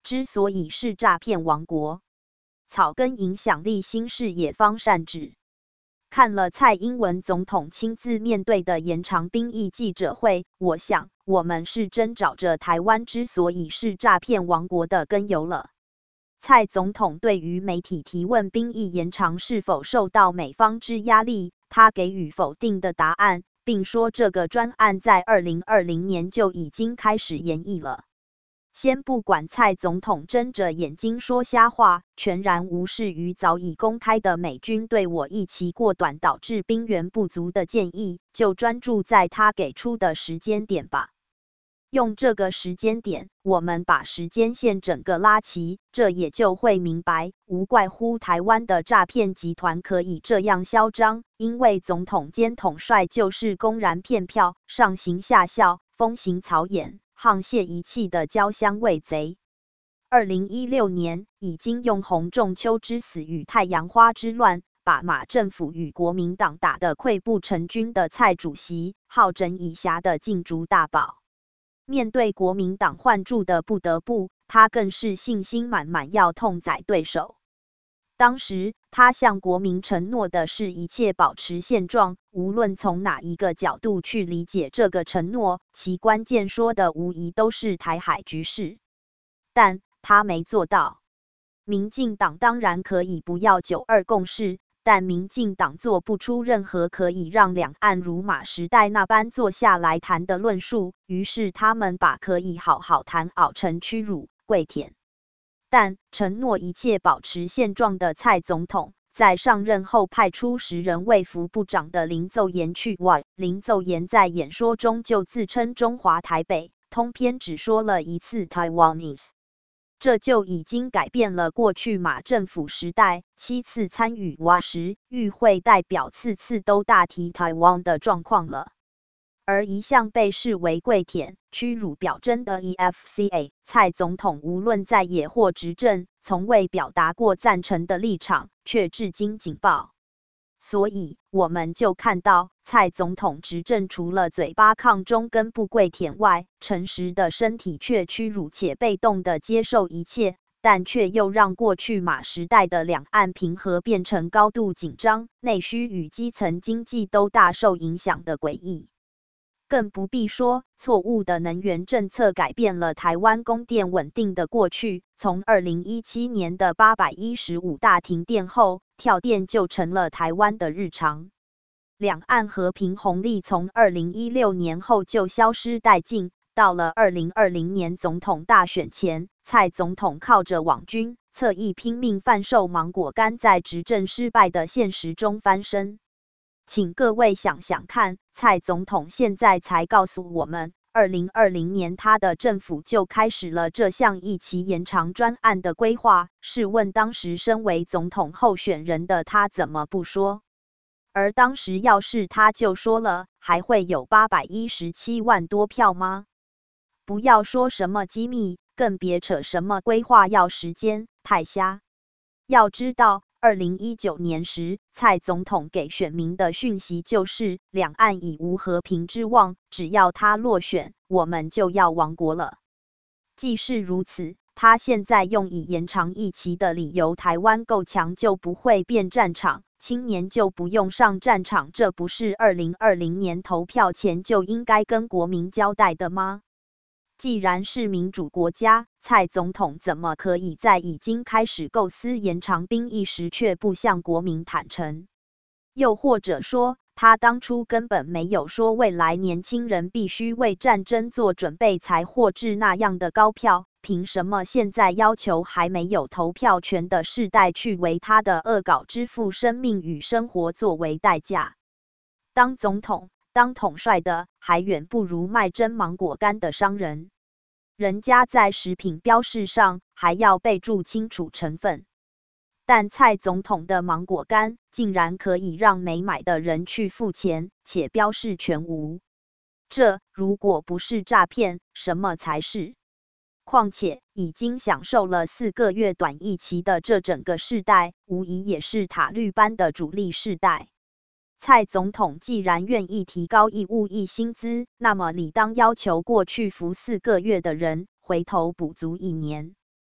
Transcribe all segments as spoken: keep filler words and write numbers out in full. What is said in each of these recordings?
之所以是诈骗王国，草根影响力新视野方善治。看了蔡英文总统亲自面对的延长兵役记者会，我想我们是真找着台湾之所以是诈骗王国的根由了。蔡总统对于媒体提问兵役延长是否受到美方之压力，他给予否定的答案，并说这个专案在二零二零年就已经开始研议了。先不管蔡总统睁着眼睛说瞎话，全然无视于早已公开的美军对我役期过短导致兵源不足的建议，就专注在他给出的时间点吧。用这个时间点，我们把时间线整个拉齐，这也就会明白，无怪乎台湾的诈骗集团可以这样嚣张，因为总统兼统帅就是公然骗票，上行下效，风行草偃，沆瀣一气的交相畏贼。二零一六年已经用洪仲秋之死与太阳花之乱，把马政府与国民党打得溃不成军的蔡主席，好整以暇的禁足大宝。面对国民党换柱的不得不，他更是信心满满要痛宰对手。当时他向国民承诺的是一切保持现状，无论从哪一个角度去理解这个承诺，其关键说的无疑都是台海局势。但他没做到。民进党当然可以不要九二共识，但民进党做不出任何可以让两岸如马时代那般坐下来谈的论述，于是他们把可以好好谈熬成屈辱、跪舔。但承诺一切保持现状的蔡总统，在上任后派出时任卫福部长的林奏言去外，林奏言在演说中就自称中华台北，通篇只说了一次 Taiwanese。这就已经改变了过去马政府时代七次参与哇时，与会代表次次都大提台湾的状况了。而一向被视为跪舔、屈辱表征的 E F C A， 蔡总统无论在野或执政，从未表达过赞成的立场，却至今警报。所以我们就看到，蔡总统执政除了嘴巴抗中跟不跪舔外，诚实的身体却屈辱且被动的接受一切，但却又让过去马时代的两岸平和变成高度紧张，内需与基层经济都大受影响的诡异。更不必说，错误的能源政策改变了台湾供电稳定的过去，从二零一七年的八百一十五大停电后，跳电就成了台湾的日常。两岸和平红利从二零一六年后就消失殆尽，到了二零二零年总统大选前，蔡总统靠着网军侧翼拼命贩售芒果干，在执政失败的现实中翻身。请各位想想看，蔡总统现在才告诉我们，二零二零年他的政府就开始了这项役期延长专案的规划，试问当时身为总统候选人的他怎么不说？而当时要是他就说了，还会有八百一十七万多票吗？不要说什么机密，更别扯什么规划要时间，太瞎。要知道，二零一九年时，蔡总统给选民的讯息就是两岸已无和平之望，只要他落选，我们就要亡国了。既是如此，他现在用以延长役期的理由，台湾够强就不会变战场，青年就不用上战场，这不是二零二零年投票前就应该跟国民交代的吗？既然是民主国家，蔡总统怎么可以在已经开始构思延长兵役时却不向国民坦诚？又或者说，他当初根本没有说未来年轻人必须为战争做准备才获致那样的高票，凭什么现在要求还没有投票权的世代去为他的恶搞支付生命与生活作为代价？当总统当统帅的还远不如卖真芒果干的商人，人家在食品标示上还要备注清楚成分，但蔡总统的芒果干竟然可以让没买的人去付钱，且标示全无。这如果不是诈骗，什么才是？况且已经享受了四个月短役期的这整个世代，无疑也是塔绿班的主力世代。蔡总统既然愿意提高义务役薪资，那么理当要求过去服四个月的人回头补足一年。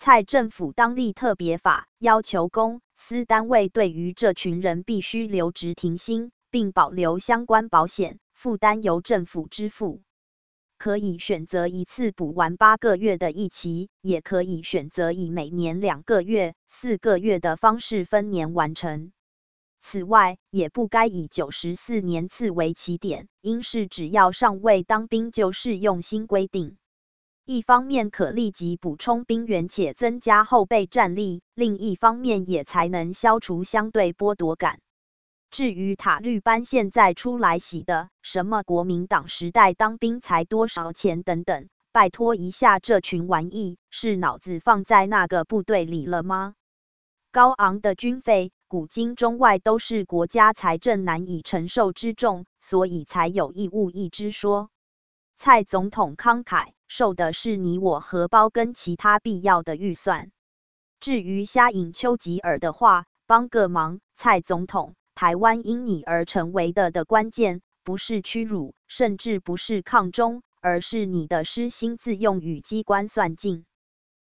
蔡政府当立特别法，要求公司单位对于这群人必须留职停薪，并保留相关保险，负担由政府支付。可以选择一次补完八个月的一期，也可以选择以每年两个月、四个月的方式分年完成。此外，也不该以九十四年次为起点，应是只要尚未当兵就适用新规定。一方面可立即补充兵员且增加后备战力，另一方面也才能消除相对剥夺感。至于塔绿班现在出来洗的什么国民党时代当兵才多少钱等等，拜托一下，这群玩意是脑子放在那个部队里了吗？高昂的军费，古今中外都是国家财政难以承受之重，所以才有义务役之说。蔡总统慷慨，受的是你我荷包跟其他必要的预算。至于瞎引丘吉尔的话，帮个忙，蔡总统，台湾因你而成为的的关键，不是屈辱，甚至不是抗中，而是你的失心自用与机关算尽。